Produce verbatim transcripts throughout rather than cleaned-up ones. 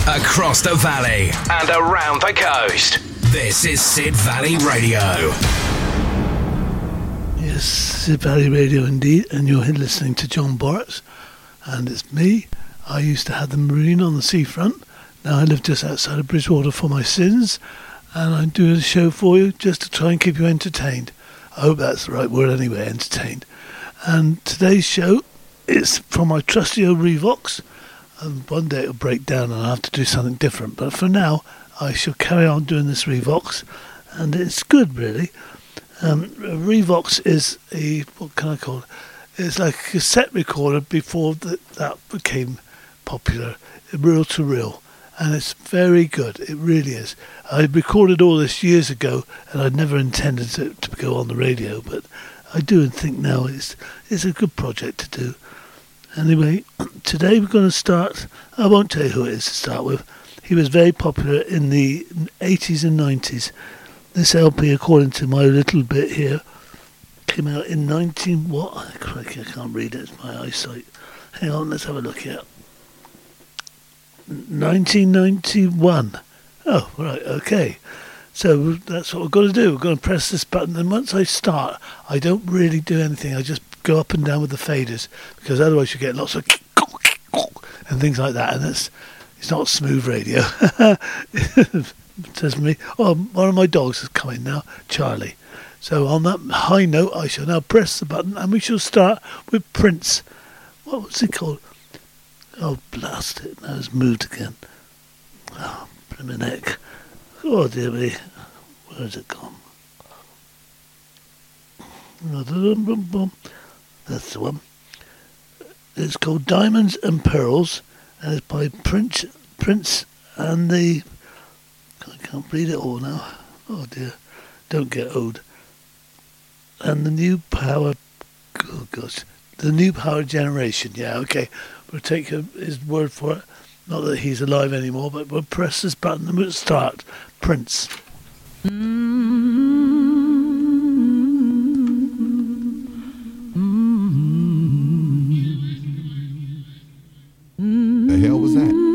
across the valley and around the coast. This is Sid Valley Radio. Yes, Sid Valley Radio indeed, and you're here listening to John Boris, and it's me. I used to have the marina on the seafront. Now I live just outside of Bridgewater for my sins, and I do a show for you just to try and keep you entertained. I hope that's the right word anyway, entertained. And today's show is from my trusty old Revox, and one day it'll break down and I'll have to do something different. But for now, I shall carry on doing this Revox, and it's good really. Um, Revox is a, what can I call it? It's like a cassette recorder before the, that became popular, reel to reel, and it's very good. It really is. I recorded all this years ago, and I'd never intended to, to go on the radio, but I do think now it's it's a good project to do. Anyway, today we're going to start. I won't tell you who it is to start with. He was very popular in the eighties and nineties. This L P, according to my little bit here, came out in nineteen what? Oh, crikey, I can't read it. It's my eyesight. Hang on, let's have a look here. nineteen ninety-one. Oh, right, okay. So that's what we've got to do. We're going to press this button, and once I start, I don't really do anything. I just go up and down with the faders, because otherwise you get lots of and things like that, and it's it's not smooth radio. Says me. Oh, one of my dogs is coming now, Charlie. So on that high note, I shall now press the button, and we shall start with Prince. What was it called? Oh, blast it! Now it's moved again. Oh, blimey neck. Oh dear me, where's it gone? That's the one. It's called Diamonds and Pearls, and it's by Prince, Prince and the... I can't read it all now. Oh dear, don't get old. And the New Power... Oh gosh, the New Power Generation. Yeah, okay. We'll take his word for it. Not that he's alive anymore, but we'll press this button and we'll start. Prince. Mm-hmm. Mm-hmm. The hell was that?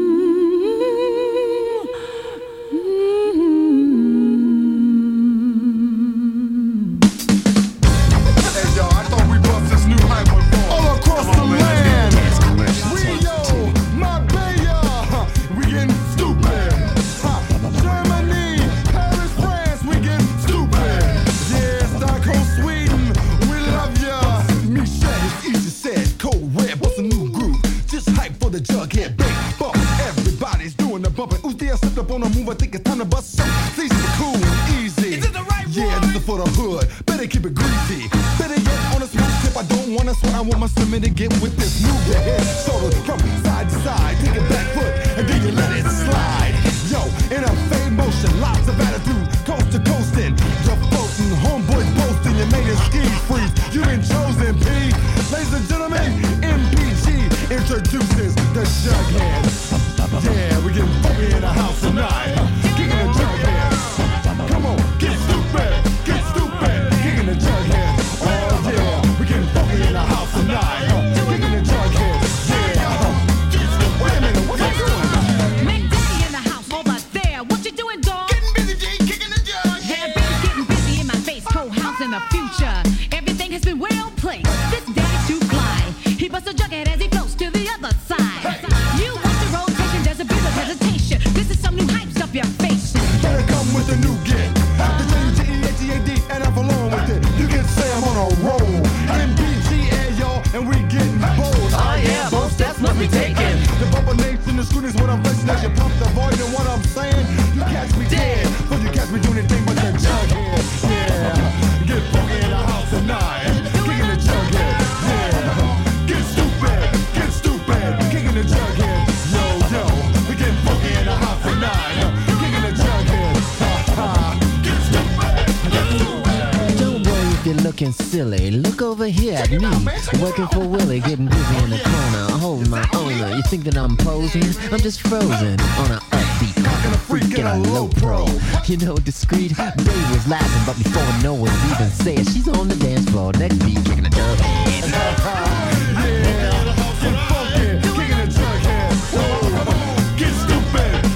Silly, look over here at me, working for Willie, getting busy in the corner, holding my owner. You think that I'm posing? I'm just frozen on a upbeat, cocking a freak and a low pro. You know, discreet, Dave was laughing, but before no one even said, she's on the dance floor, next beat, kicking a dub head. Get stupid.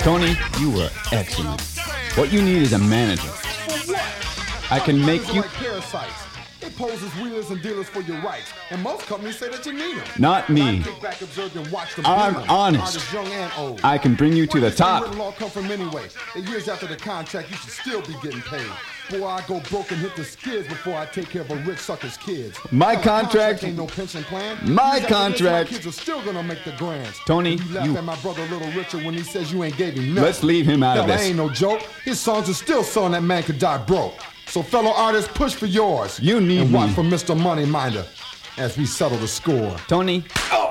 Tony, you were excellent. What you need is a manager. For what? I can make you... Like parasites. They pose as wheelers and dealers for your rights, and most companies say that you need them. Not me. Kick back, observe, and watch them I'm bleed. honest. Artists young and old. I can bring you to the Where does that top. written law come from anyway? And years after the contract, you should still be getting paid. Boy, I go broke and hit the skids before I take care of a rich sucker's kids. My Now, contract- ain't no pension plan. My Years after this, contract- My kids are still gonna make the grands. Tony, you laugh you- at my brother Little Richard when he says you ain't gave him nothing. Let's leave him out Hell, of that this. ain't no joke. His songs are still selling that man could die broke. So fellow artists, push for yours. You need and watch me. for Mister Moneyminder as we settle the score. Tony,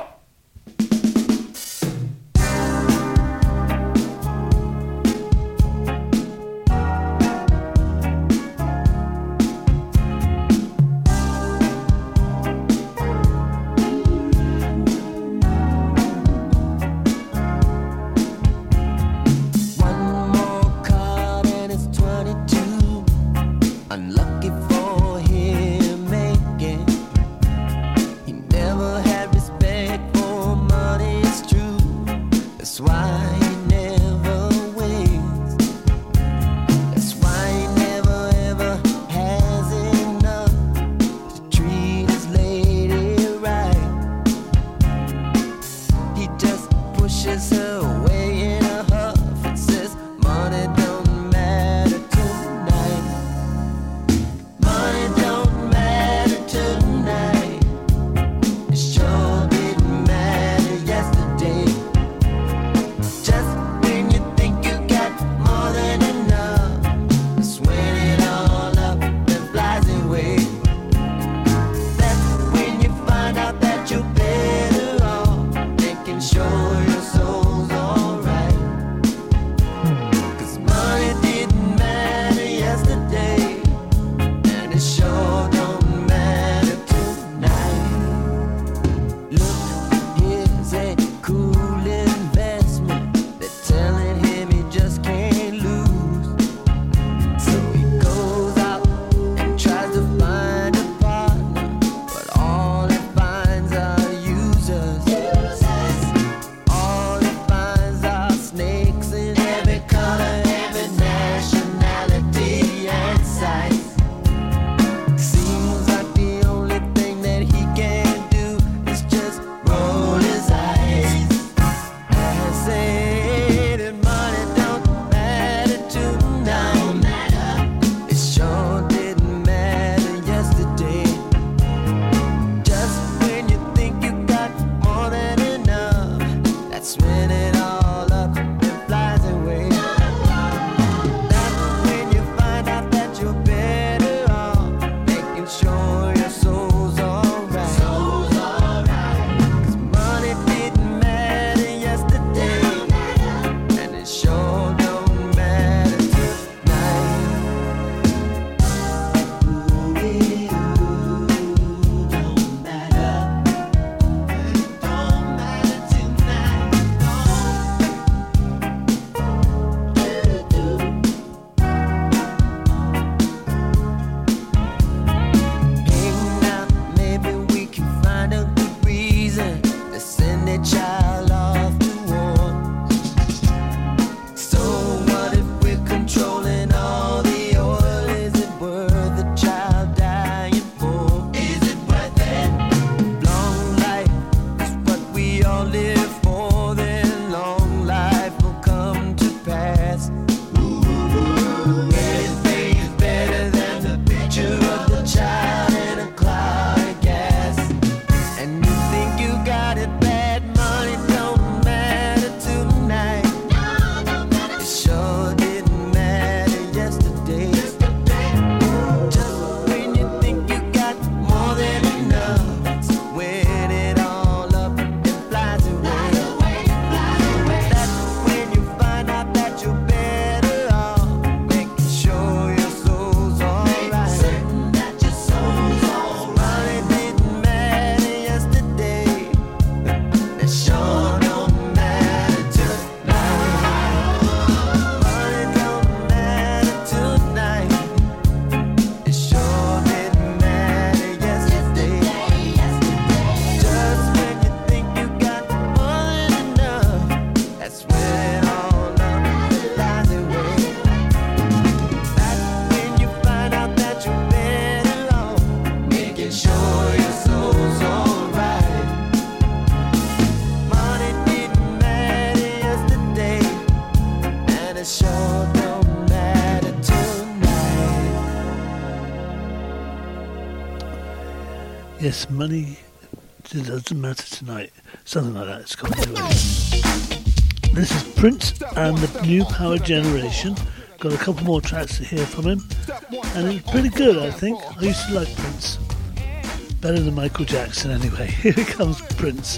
One more card and it's twenty-two. Unlucky for him making. He never had respect for money, it's true. That's why he never wins. That's why he never ever has enough to treat his lady right. He just pushes her away in a huff and says, money don't matter tonight. Money don't matter tonight. It sure didn't matter yesterday. Just when you think you got more than enough, that's when it all up and flies away. That's when you find out that you're better off making sure your soul's alright. 'Cause money didn't matter yesterday, and it sure don't matter tonight. Look, here's a cool investment. They're telling him he just can't lose. So he goes out and tries to find a partner, but all he finds are users. All he finds are snakes in every color, every nationality and size. Seems like the only thing that he can do is just roll his eyes and say that money don't matter tonight. It sure didn't matter yesterday. Just when you think you got more than enough, that's when it all up and flies away. That's when you find out that you're better off making sure your soul's alright. Soul's alright. 'Cause money didn't matter yesterday, and it sure don't matter tonight. Ooh, it don't matter. It don't matter tonight. Hey, now maybe we can find a good reason to send a child off to war. So what if we're controlling all the oil? Is it worth a child dying for? Is it worth it? Long life is what we all live for, then long life will come to pass. Anything is better than the picture of the child in a cloud of gas. And you think you got it bad, money don't matter tonight. It sure didn't matter yesterday. Just when you think you got more than enough, it's when it all up and flies away. Yes, money doesn't matter tonight. Something like that it's called anyway. This is Prince and the New Power Generation. Got a couple more tracks to hear from him. And it's pretty good, I think. I used to like Prince. Better than Michael Jackson anyway. Here comes Prince.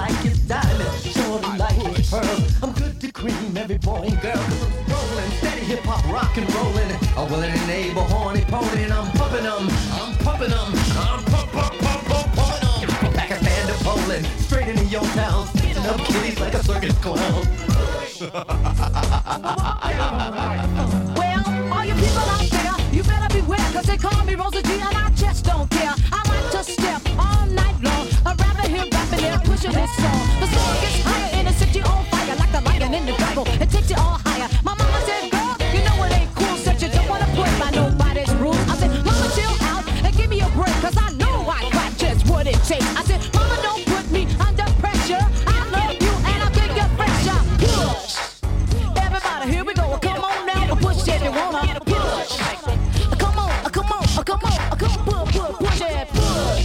Every boy and girl, 'cause I'm rolling steady hip hop, rock and rollin'. A willing and able, horny pony, and I'm pumping them, I'm pumping them, I'm pump, pump, pump, pump, pumping them. From Pakistan to Poland, straight into your town, beating up kitties like a circus clown. Well, all you people out there, you better beware, cause they call me Rosa G and I just don't care. I like to step all night long, I'd rather hear rapping than pushing this song. The song gets higher and it sets you on fire like the lion in the jungle. It takes you all higher. My mama said, girl, you know it ain't cool, said you don't wanna play by nobody's rules. I said, mama, chill out and give me a break, cause I know I got just what it takes. I said, mama, don't put me under pressure. I love you and I'll take your pressure. Push. Everybody, here we go. Come on now, push if you wanna. Push. Come on, come on, come on, come on, push, push, push it, push.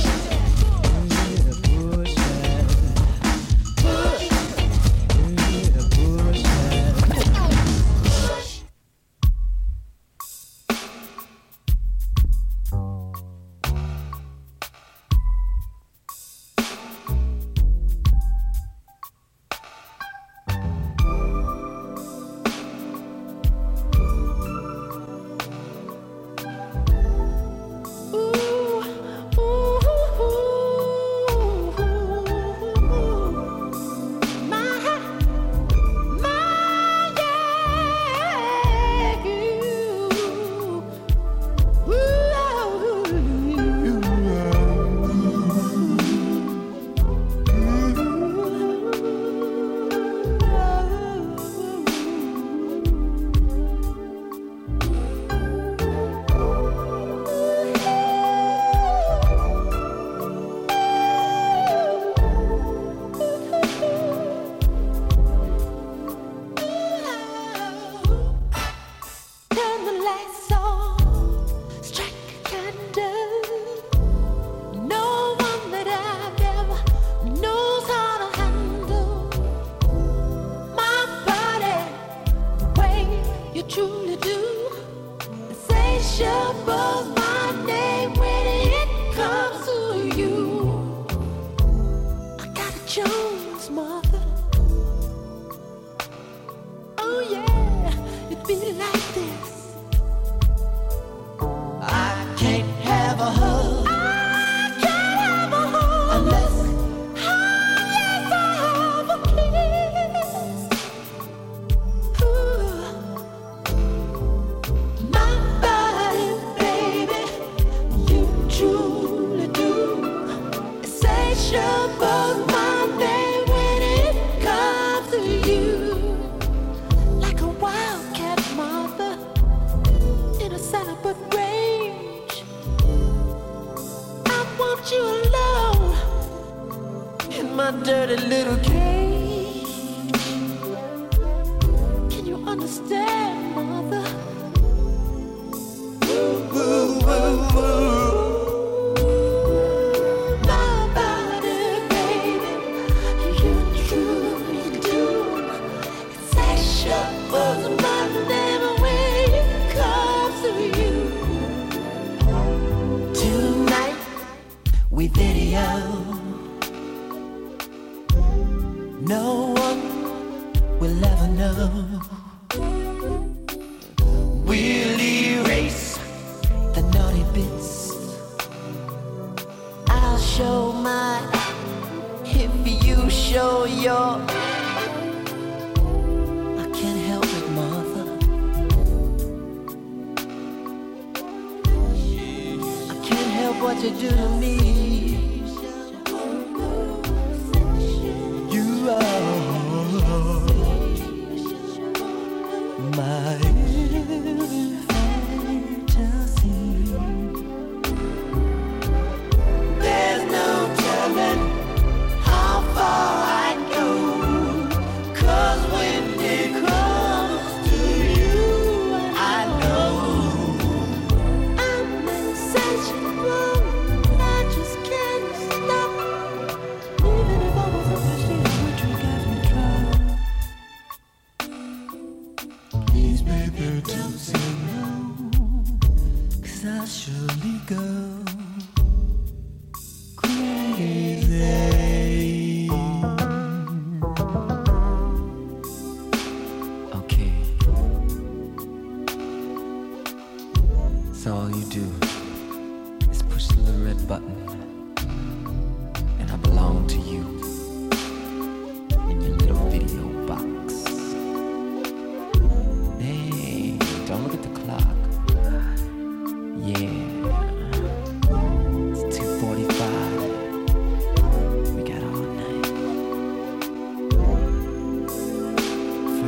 I just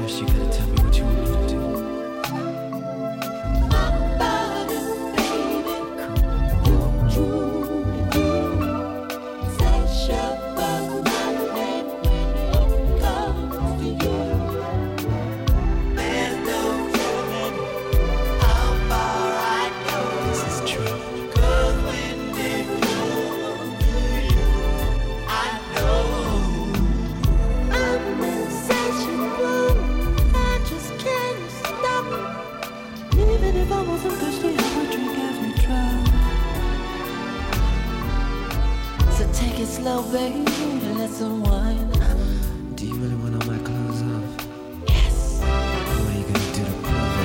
First you gotta tell me what you want me to do. Slow, baby, let's unwind. Do you really want all my clothes off? Yes. What are you gonna do to prove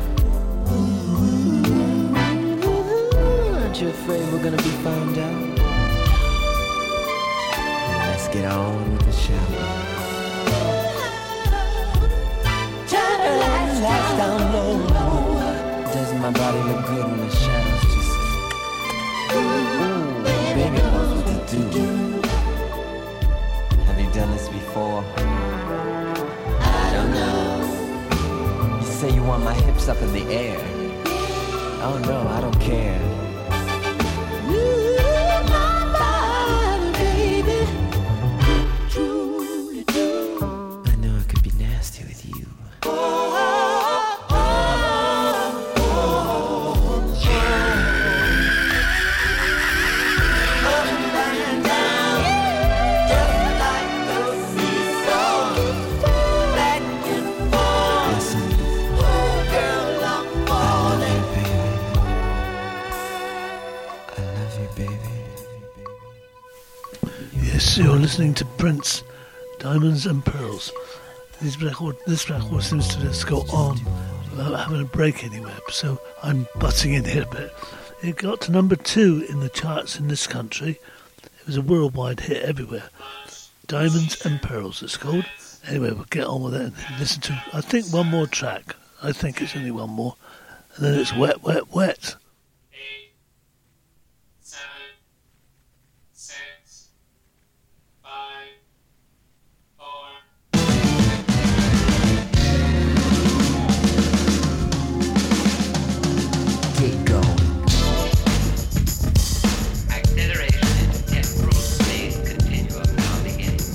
it? Ooh, aren't you afraid we're gonna be found out? Let's get on with the show. Turn the lights, lights down low. Doesn't my body look good in the shadows? Just ooh, baby knows what to do. Have you done this before? I don't know. You say you want my hips up in the air. Oh no, I don't care. Ooh, my body, baby. Truly do. I know I could be nasty with you. Oh, oh, oh, oh, up and down, just like the seesaw, back and forth. Listen, Oh, girl, I'm I falling. love you, baby. I love you, baby. Yes, you're listening to Prince, Diamonds and Pearls. This record, this record seems to just go on without having a break anywhere, so I'm butting in here a bit. It got to number two in the charts in this country. It was a worldwide hit everywhere. Diamonds and Pearls, it's called. Anyway, we'll get on with it and listen to, I think, one more track. I think it's only one more. And then it's Wet, Wet, Wet. Eight, seven, six, five, four. Get going. Acceleration in temporal space continuum now begins.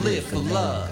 live for love.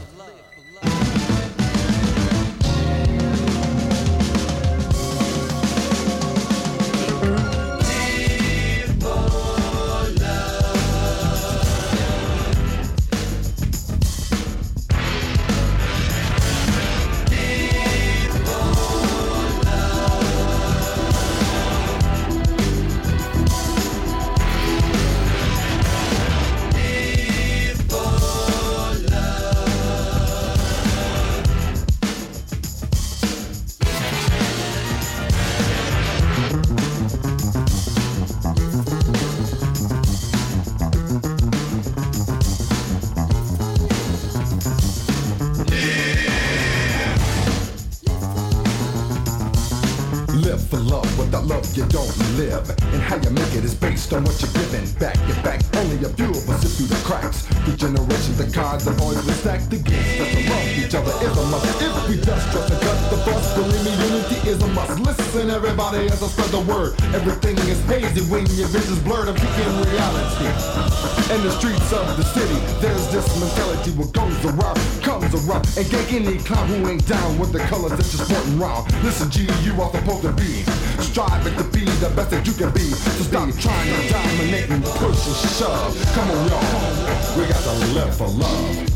You don't live, and how you make it is based on what you're giving back. Your back, only a few of us slip through the cracks. The generations, the cards, the boys we stacked against us to love each other is a must. If we just trust and cut the fuss, believe me, unity is a must. Listen, everybody, as I spread the word. Everything is hazy when your vision's blurred. I'm kicking reality. In the streets of the city, there's this mentality what goes around, comes around, and gank any clown who ain't down with the colors that you're sporting round. Listen, G, you are supposed to be striving to be the best that you can be. So stop trying to dominate and push and shove. Come on, y'all, we got to live for love.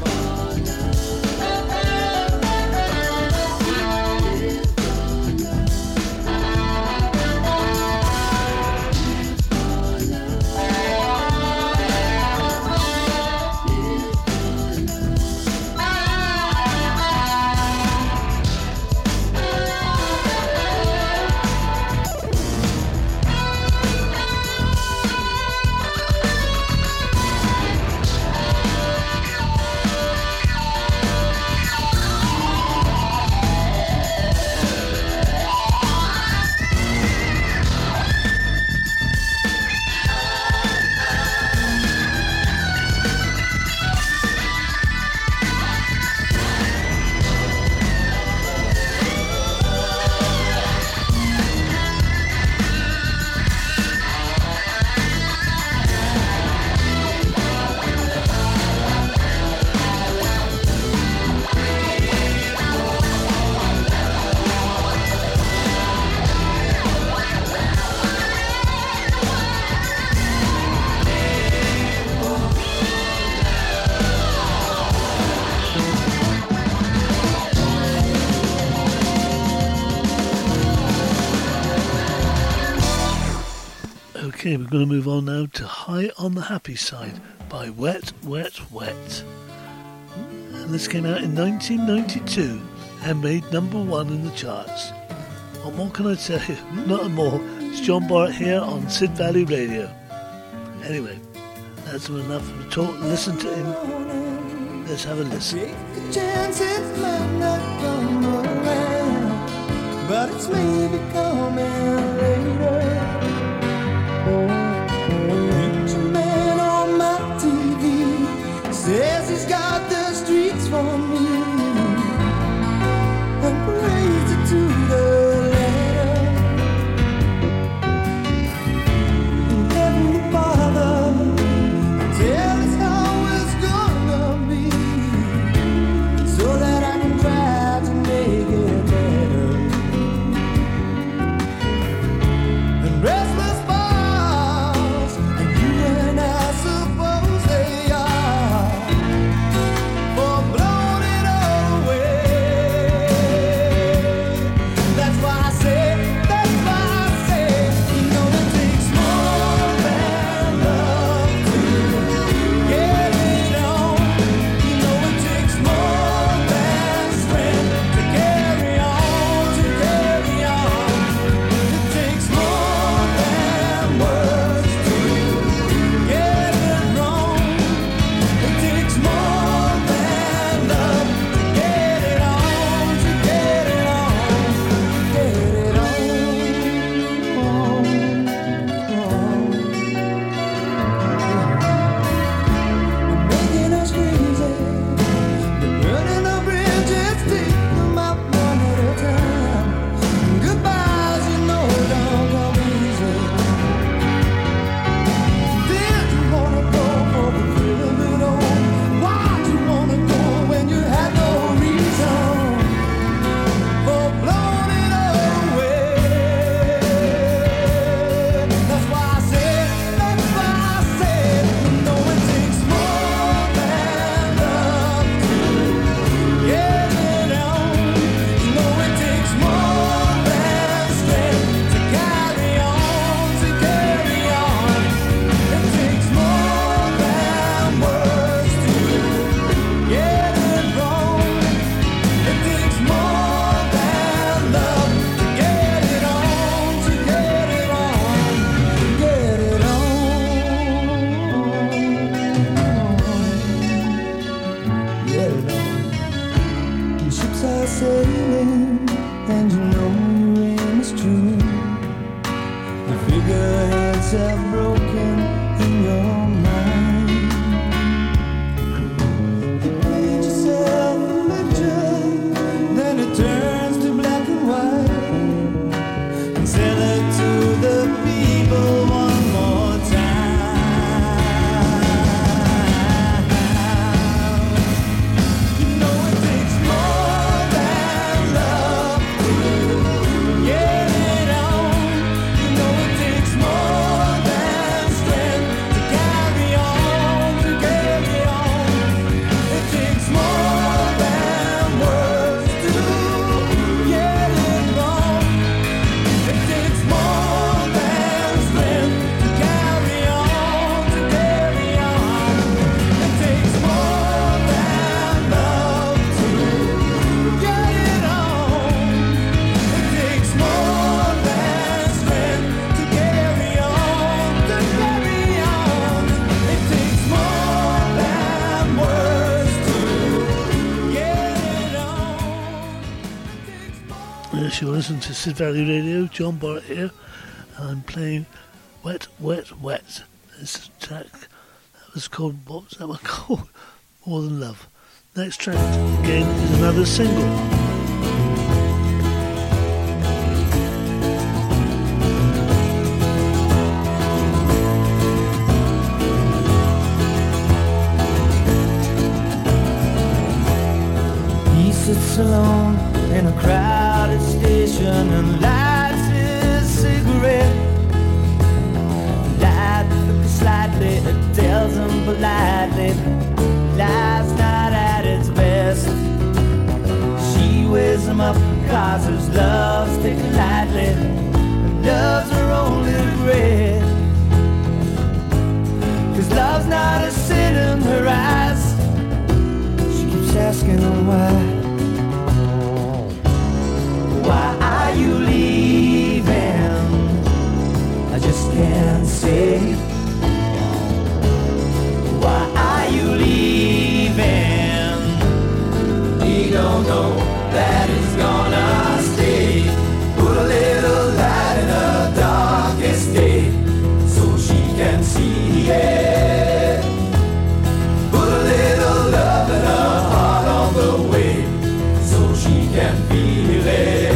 Okay, we're going to move on now to High on the Happy Side by Wet, Wet, Wet. And this came out in nineteen ninety-two and made number one in the charts. What more can I tell you? Not more. It's John Barrett here on Sid Valley Radio. Anyway, that's enough of the talk. Listen to him. Let's have a listen. Take a chance, it might not come around, but it's maybe coming later. Preacher man on my T V says he's got the streets for me, and praise it to the Lamb. And Heavenly Father, tell us how it's gonna be, so that I can try to make it better. And restless for blowing it sailing, and you know your aim is true. The figureheads have broken in your mind. You paint yourself a picture, then it turns to black and white, and sell it to the people one more time. You know it takes more than love to get it on. You know it takes more than strength to carry on, to carry on. It takes more than words to get it wrong. It takes more than strength to carry on, to carry on. It takes more than love to get it on. It takes more than strength to carry on, to carry on. It takes more than words to get it on. Yes, you're listening to Sid Valley Radio. John Barrett here, and I'm playing Wet, Wet, Wet. This track that was called, what was that one called? More Than Love. Next track, again, is another single. He sits alone in a crowded station and lights his cigarette. Light flickers slightly, it tells him politely life's not at its best. She weighs him up cause his love's taken lightly, and love's her only regret. Cause love's not a sin in her eyes. She keeps asking him why. Why are you leaving? I just can't say. Why are you leaving? He don't know that he's gonna stay. Put a little light in her darkest day, so she can see it. Put a little love in her heart on the way, so she can feel it.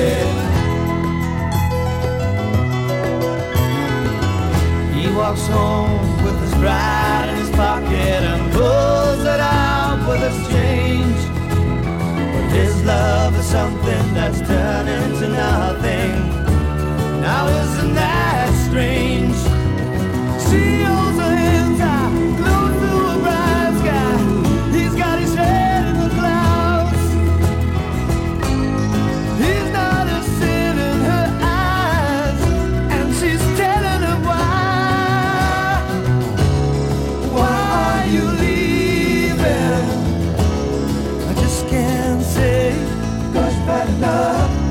He walks home with his bride in his pocket and pulls it out with his change. But his love is something that's turned into nothing. Now isn't that strange? She holds her hands out close to a bright sky. He's got his head in the clouds. He's not a sin in her eyes, and she's telling him why. Why are you leaving? I just can't say, 'cause bad enough.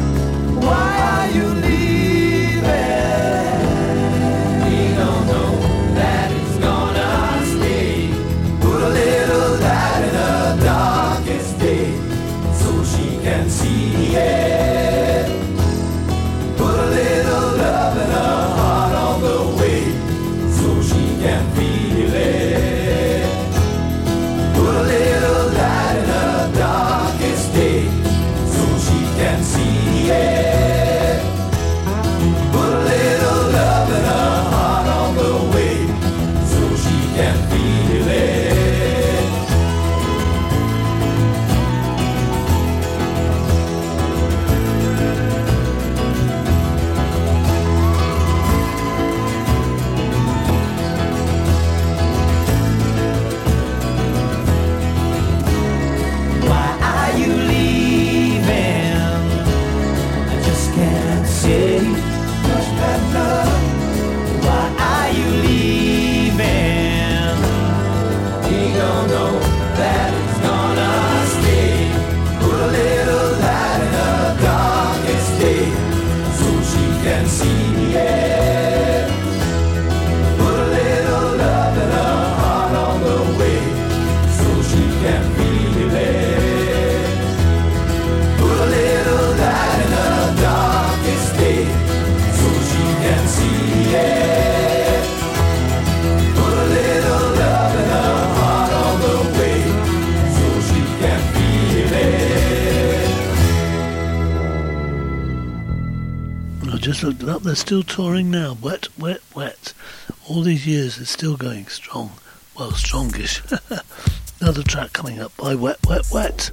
just looked it up. They're still touring now. Wet, Wet, Wet. All these years, it's still going strong. Well, strongish. Another track coming up by Wet, Wet, Wet.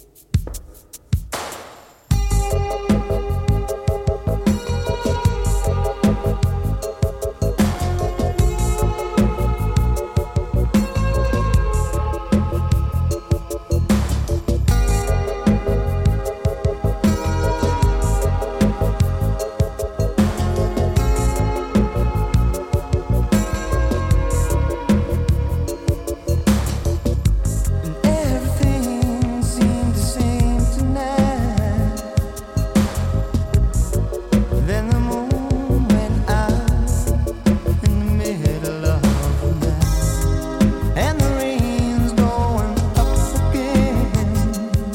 Everything seemed the same tonight. Then the moon went out in the middle of the night, and the rain's going up again.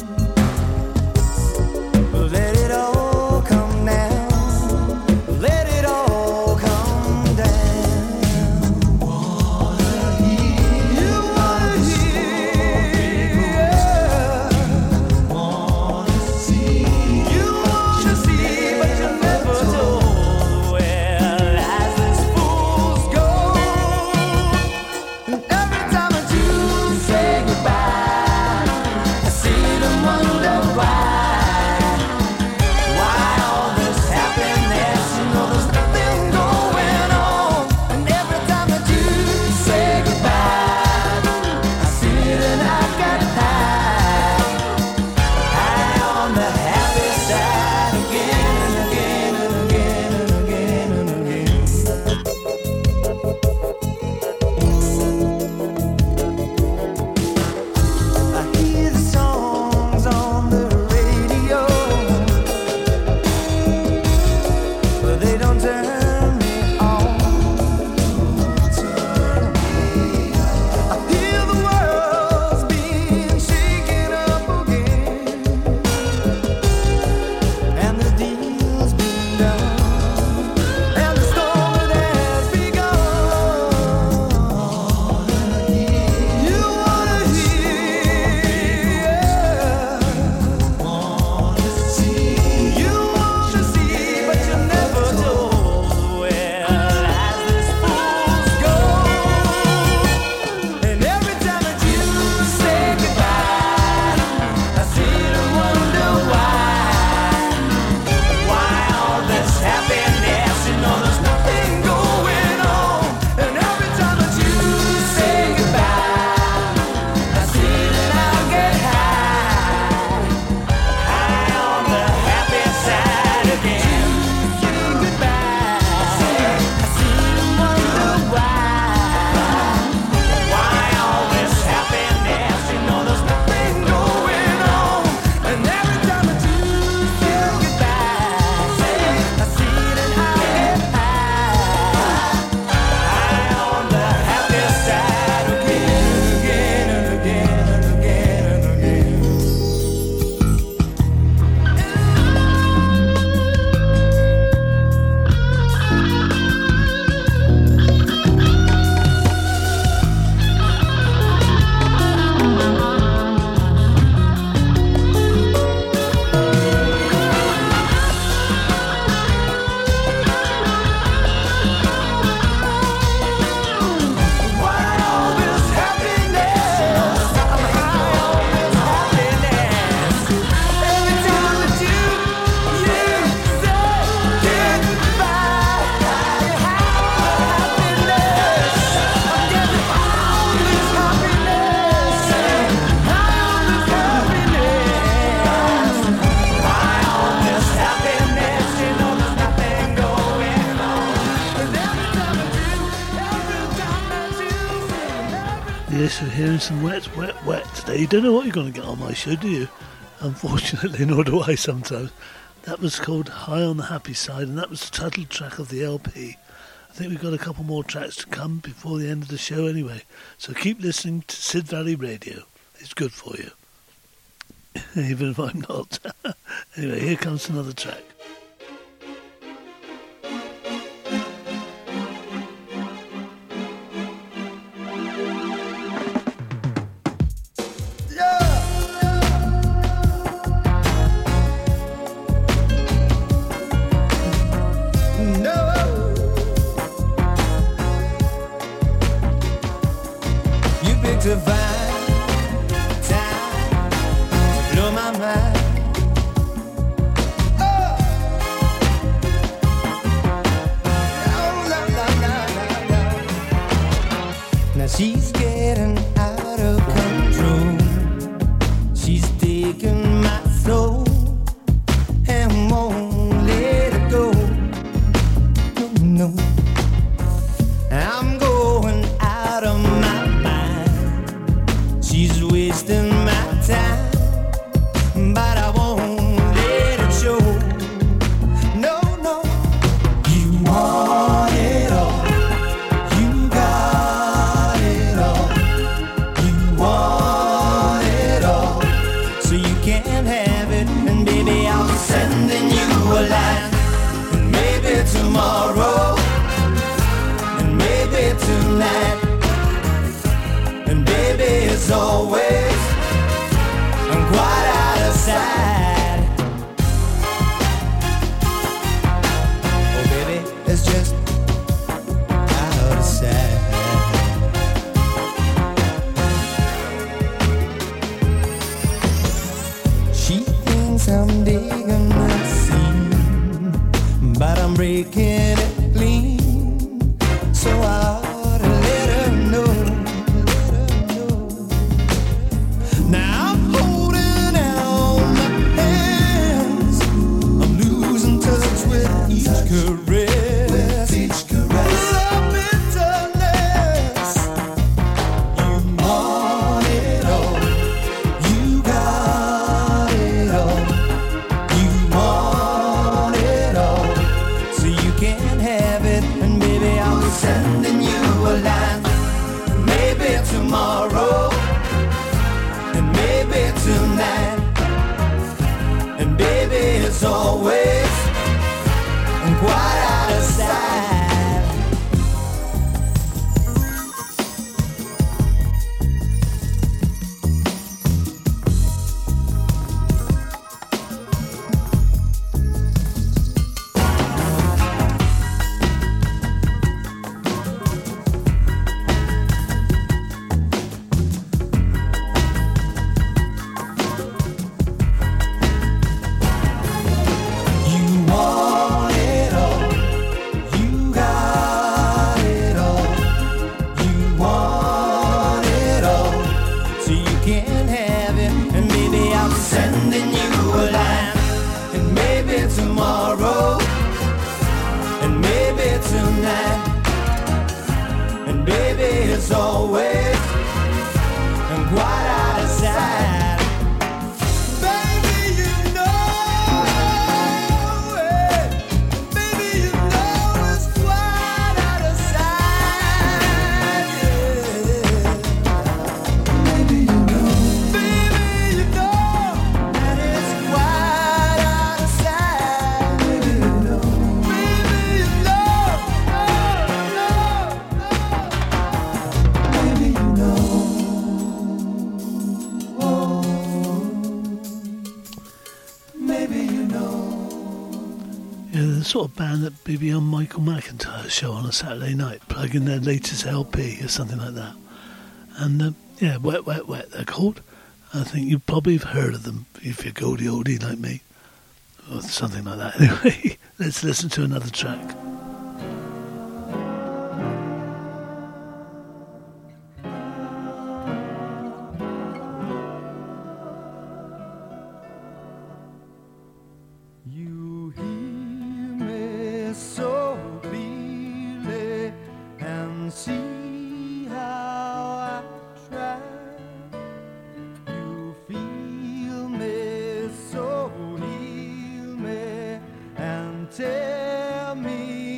Let it all come down. Let it all come down. You wanna hear, you wanna see, you wanna see, but you never told. Well, as this fools go, and every time that you say goodbye, I see them wonder why. Why all this happiness? You know there's nothing going on. And every time that you say goodbye, I see it and I got high, high on the happy side again and again and again and again and again. I hear the songs on the radio, but they don't turn me on. I hear the world's being shaken up again, and the deal's been done, and the story has begun. You wanna hear, wanna see, you wanna see, but you never told. Well, as this fools go, and every time that you say goodbye, I see them wonder why. Why all this happiness? You know there's nothing going on. And every time that you say goodbye, I see that I'll get high, high on the happy side again. Say goodbye, I see them wonder why. Why all this happiness? You know there's nothing going on. And every time that you say goodbye, I see that I'll get high, high on the happy side again, again and again and again and again. Why all this happiness? I'm high on this happiness. Every time that you, you say goodbye, I'm high on happiness. I'm getting high on this happiness. High on this happiness. High on this happiness. You know there's nothing going on. And every time that you, every time that you say, Yes, we're hearing some Wet, Wet, Wet today. You don't know what you're going to get on my show, do you? Unfortunately, nor do I sometimes. That was called High on the Happy Side, and that was the title track of the L P. I think we've got a couple more tracks to come before the end of the show anyway. So keep listening to Sid Valley Radio. It's good for you. Even if I'm not. Anyway, here comes another track. time, but I won't let it show. No, no. You want it all. You got it all. You want it all. So you can't have it. And baby, I'm sending you a line. And maybe tomorrow. And maybe tonight. And baby, it's always I'm quite out of sight. Oh baby, it's just out of sight. She thinks I'm digging the scene, but I'm breaking it clean. So I ought to let her know. Now I'm holding out my hands. I'm losing touch with each caress. Each caress. Love bitterness. You want it all. You got it all. You want it all. So you can't have it. And baby, I'm sending you a line. Maybe tomorrow. And maybe tonight. And baby, it's always I'm quite out of sight. You want it all. You got it all. You want it all. So you can't have it. And maybe I'm sending you a line. And maybe tomorrow. And maybe tonight. And baby, it's always I'm quite out of sight. Baby, you know it. Baby, you know it's quite out of sight. Yeah. Baby, you know. Baby, you know that it's quite out of sight. Baby, you know. Baby, you know. No, no, no. Baby, you know. Oh, maybe you know. Yeah, the sort of band that would be on Michael McIntyre's show on a Saturday night, plugging their latest L P or something like that. And uh, yeah, Wet, Wet, Wet, they're called. I think you probably have heard of them if you're goldie oldie like me, or something like that. Anyway, let's listen to another track. You hear me so clearly and see how I try. You feel me, so heal me and tell me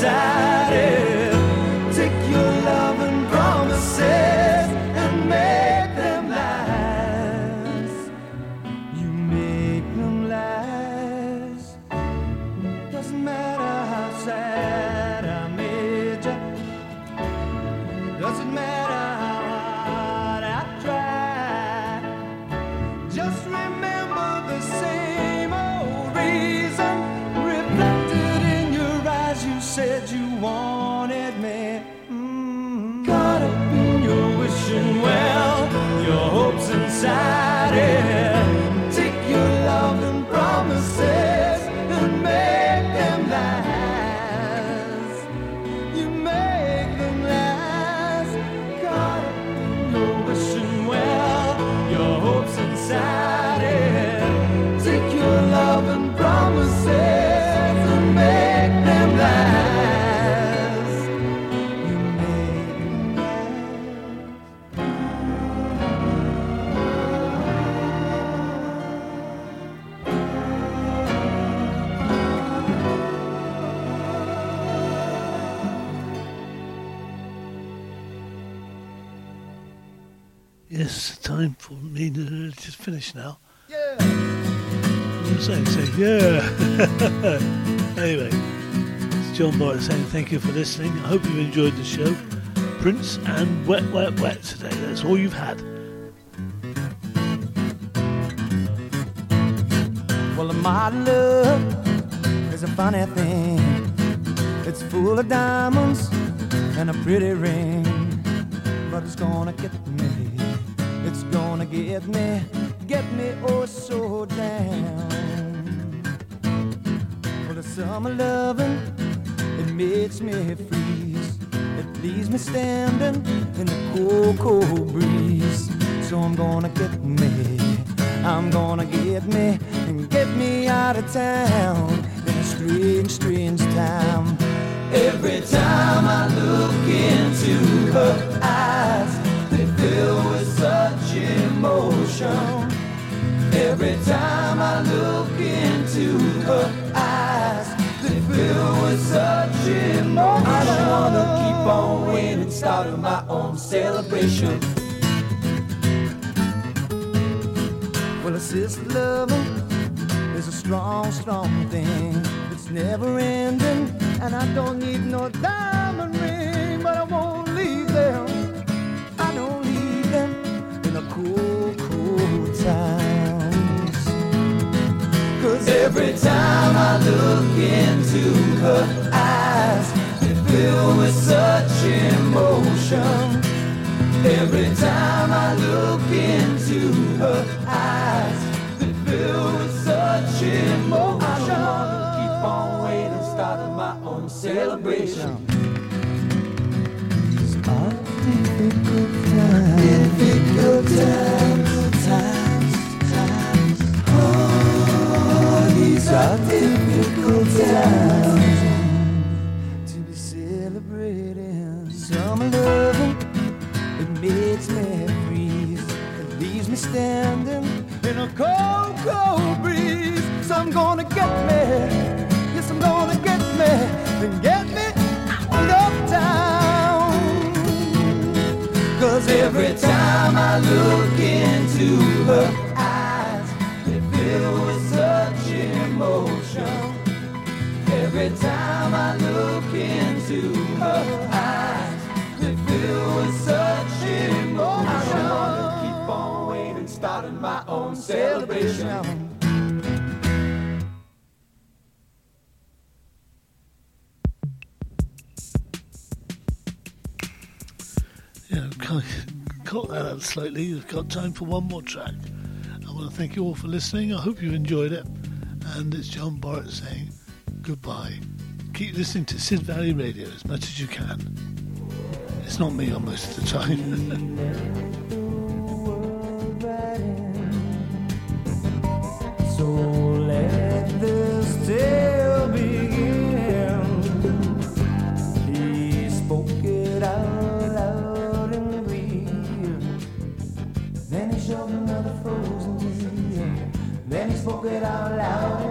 inside it. Take your love and promises and make them last. You make them last. Doesn't matter how sad I made you. Doesn't matter how hard I tried. Just remember the same old reason reflected in your eyes. You said you wanted me. Mm, caught up in your wishing well, your hopes inside it. Take your love and promises and make them last. You make them last. Caught up in your wishing well, your hopes inside it. Take your love and promises and make them last. You make them last. Yes, time for me to just finish now. Yeah. I'm saying, say, yeah. Anyway, it's John Borrett saying thank you for listening. I hope you've enjoyed the show. Prince and Wet, Wet, Wet today. That's all you've had. Well, my love is a funny thing. It's full of diamonds and a pretty ring, but it's gonna get me. It's gonna get me, get me oh so down. Well, the summer loving, it makes me freeze. It leaves me standing in the cold, cold breeze. So I'm gonna get me, I'm gonna get me, and get me out of town in a strange, strange time. Every time I look into her eyes, they fill with such emotion. Every time I look into her eyes, they fill with such emotion. I don't wanna keep on waiting, starting my own celebration. Well, a sister loving is a strong, strong thing. It's never ending, and I don't need no diamond ring, but I won't leave them. I don't leave them in the cool, cool times. Cause every time I look into her eyes, they fill with such emotion. Every time I look into her eyes, they fill with such emotion. I don't wanna keep on waiting, starting my own celebration. These are difficult times, difficult times, times, times. Oh, these are difficult times to be celebrating. Summer loving, it makes me freeze. It leaves me standing in a cold, cold breeze. So I'm gonna get me, yes, I'm gonna get me, and get me out of town. Cause every time I look into her eyes, they fill with such emotion. Every time I look into her eyes, they fill with such emotion. I don't wanna keep on waiting, starting my own celebration. Yeah, cut that out slightly. You've got time for one more track. I want to thank you all for listening. I hope you enjoyed it. And it's John Borrett saying goodbye. Keep listening to Sid Valley Radio as much as you can. It's not me on most of the time. So let this tale begin. He spoke it out loud and clear. Then he shoved another frozen tear. Then he spoke it out loud